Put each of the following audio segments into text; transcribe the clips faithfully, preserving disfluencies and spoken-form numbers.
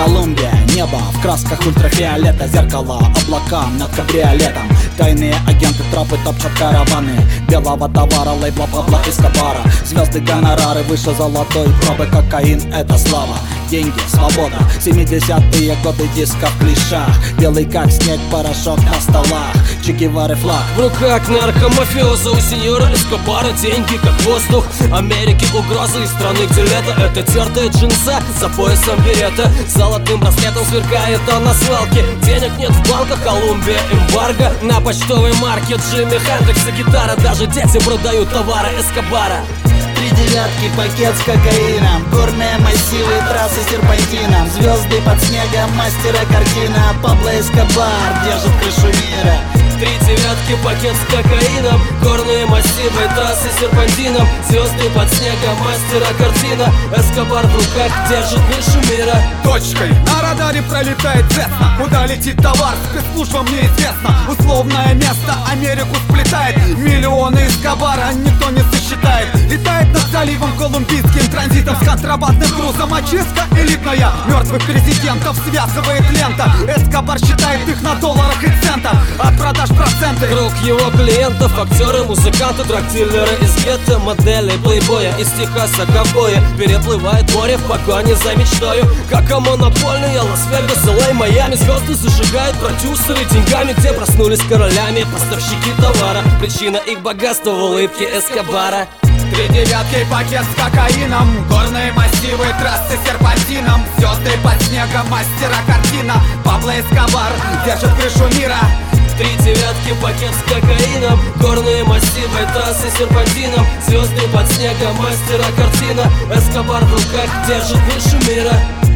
Колумбия, небо в красках ультрафиолета, зеркало облакам над кабриолетом. Тайные агенты трапы топчат караваны белого товара, лейбла Пабло Эскобара. Звезды, гонорары выше золотой пробы, кокаин — это слава, деньги, свобода. Семидесятые годы, диско в клишах, белый как снег, порошок на столах, Че Гевары флаг. В руках наркомафиоза у сеньора Эскобара деньги как воздух Америки, угрозы из страны, где лето. Это тертая джинса за поясом берета, золотым браслетом сверкает он на свалке. Денег нет в банках, Колумбия, эмбарго. На почтовой марке Джимми Хендрикс и гитара, даже дети продают товары Эскобара. Три девятки, пакет с кокаином, горные массивы, трассы серпантином, звезды под снегом, мастера картина. Пабло Эскобар держит крышу мира. Три девятки, пакет с кокаином, горные массивы, трассы серпантином, звезды под снегом, мастера картина. Эскобар в руках держит крышу мира. Точкой на радаре пролетает Цесна. Куда летит товар, спецслужбам неизвестно. Условное место Америку сплетает. Миллионы Эскобара никто не сосчитает. Летает над заливом колумбийским транзитом с контрабандным грузом. Очистка элитная мертвых президентов связывает лента. Эскобар считает их на долларах и центах. От продаж проценты. Круг его клиентов, актеры, музыканты, драгдилеры из гетто, модели, плейбоя, из Техаса ковбоя. Переплывает море в погоне за мечтою, как монопольные Лас-Вегас, Л А, Майами. Звезды зажигают продюсеры деньгами, где проснулись королями поставщики товара. Причина их богатства в улыбке Эскобара. Три девятки, пакет с кокаином, горные массивы, трассы серпантином, звезды под снегом, мастера картина. Пабло Эскобар держит крышу мира. Три девятки, пакет с кокаином, горные массивы, трассы серпантином, звезды под снегом, мастера картина. Эскобар в руках держит крышу мира.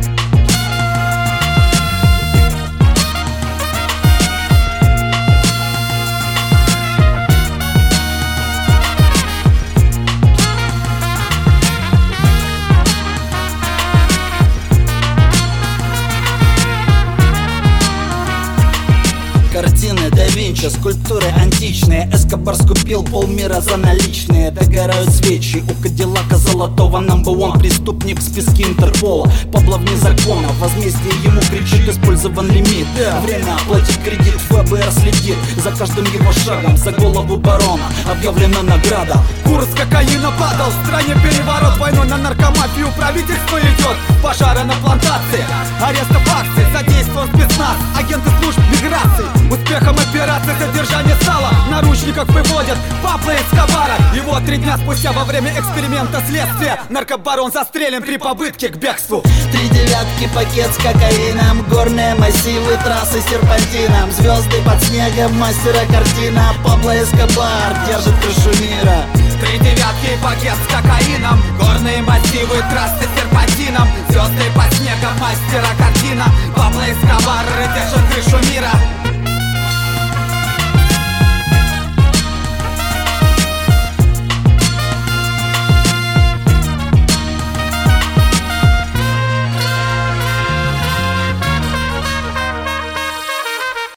Картины да Винчи, скульптуры античные. Эскобар скупил полмира за наличные. Догорают свечи у Кадиллака золотого. Number one преступник в списке Интерпола. Пабло вне закона, возмездие ему кричит: использован лимит. Время оплатить кредит, Ф Б Р следит за каждым его шагом. За голову барона объявлена награда. Курс кокаина падал, в стране переворот, войной на наркомафию правительство идет. Пожары на плантации, арестов акций, задействован спецназ, агенты служб миграции. Успехом операции задержание сала, наручников выводят Пабло Эскобара. И вот три дня спустя во время эксперимента следствия наркобарон застрелен при попытке к бегству. Три девятки, пакет с кокаином, горные массивы, трассы серпантином, звезды под снегом, мастера картина. Пабло Эскобар держит крышу мира. Три девятки, пакет с кокаином, горные массивы, трассы серпантином, звезды под снегом, мастера картина. Пабло Эскобар держит крышу мира.